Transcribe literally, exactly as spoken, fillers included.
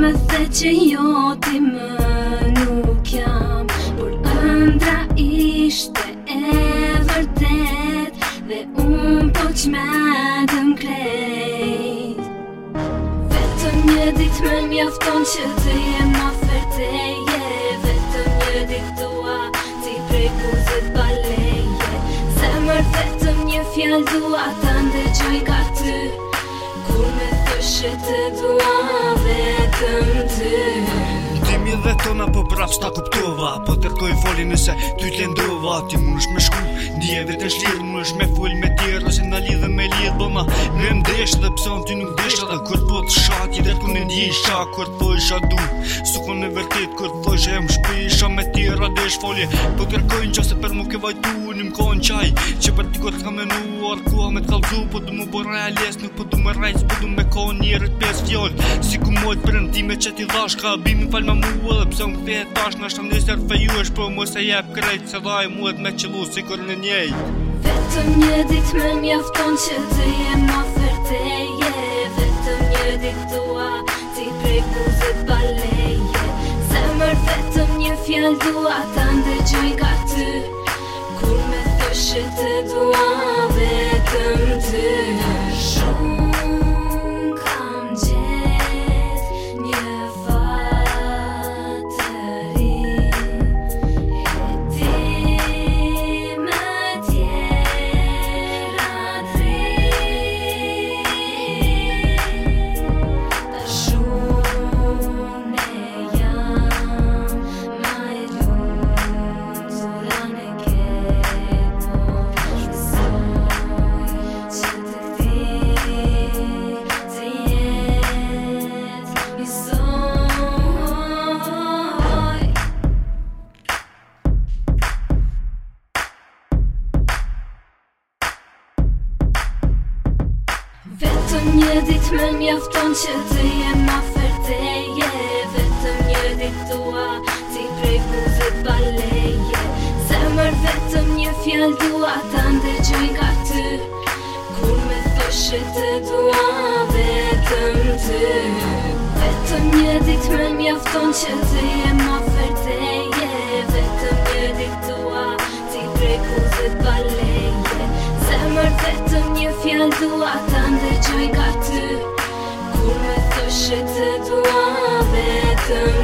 më the që jo ti më nuk jam, por ëndra ishte e vërtet dhe unë po qmedëm krejt. Vetëm një ditë më mjafton që të jem afër teje, vetëm një ditë dua ti prej buzët baleje. Zemër vetëm një fjalë dua ta ndëgjoj nga ty, kur me thëshe të dua vetëm ty. Timi dhe tona po prap s'ta kuptova, po tërkoj foli nëse ty t'lendova. Ti munësh me shku, ndje vetë shlirë, munësh me full me tjerë, ose na lidhe me lidh, bona në mdesh dhe pëson ty nuk desh. Edhe kur po të shati dhe t'ku në ndjisha, kur t'thoj isha du, s'ukon në vërtet, kur t'thoj që jem shpisha me tjera desh folje. Po tërkoj në qase për mu ke vajtu, një m'kon qaj, që për t'i kur t'ka menuar, koha me t'kallzu, po du mu bo reales, nuk po du me rajs, po du me kon njerët pes fjall. Si ku mojt për ndime që ti dhash, ka bimin fal ma mua dhe pëse më këthe tash në shtam nesër feju është, po mos e jep krejt se dhaj muet me qëllu si kur në njej. Vetëm një dit më mjafton që të jem afër teje, vetëm një dit dua ti prej buzët baleje. Zemër vetëm një fjalë dua ta ndëgjoj nga ty, kur me thëshe të dua vetëm ty. Shumë kam gjet një Vetëm një dit më mjafton që të jem afër teje, vetëm një dit dua ti prej buzët baleje. Zemër vetëm një fjalë dua ta ndëgjoj nga ty, kur me thëshe të dua vetëm ty. Vetëm një dit më mjafton që të jem afër teje, vetëm një dit dua ti prej buzët baleje. Zemër vetëm një fjalë dua ta ndëgjoj nga ty, kur me thëshe të dua vetëm